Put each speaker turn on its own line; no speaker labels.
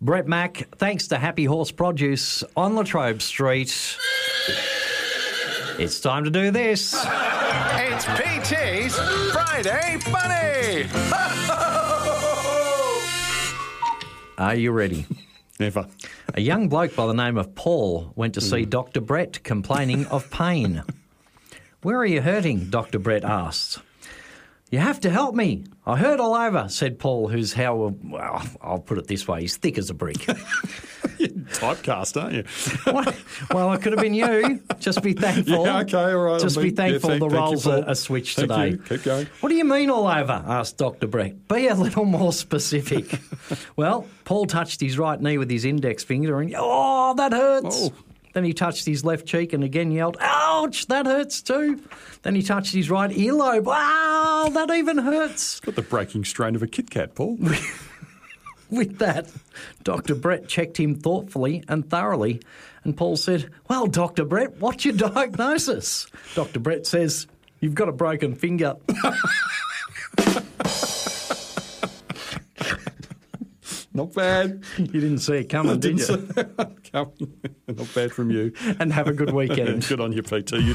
Brett Mack, thanks to Happy Horse Produce on Latrobe Street. It's time to do this.
It's PT's Friday Funny!
Are you ready?
Never.
A young bloke by the name of Paul went to see Dr. Brett complaining of pain. "Where are you hurting?" Dr. Brett asked. "You have to help me. I hurt all over," said Paul, who's well, I'll put it this way, he's thick as a brick.
Typecast, aren't you?
What? Well, it could have been you. Just be thankful.
Yeah, okay, all right.
Just be thankful
thank
the
you,
roles
Paul.
are switched
Thank
today.
you. Keep going.
"What do you mean all over?" asked Dr. Brett. "Be a little more specific." Well, Paul touched his right knee with his index finger and, "Oh, that hurts."
Oh.
Then he touched his left cheek and again yelled, "Ouch, that hurts too." Then he touched his right earlobe. "Wow, that even hurts."
Got the breaking strain of a Kit Kat, Paul.
With that, Dr. Brett checked him thoughtfully and thoroughly, and Paul said, "Well, Dr. Brett, what's your diagnosis?" Dr. Brett says, "You've got a broken finger."
Not bad.
You didn't see it coming, did you?
Not bad from you.
And have a good weekend.
Good on you, PT. You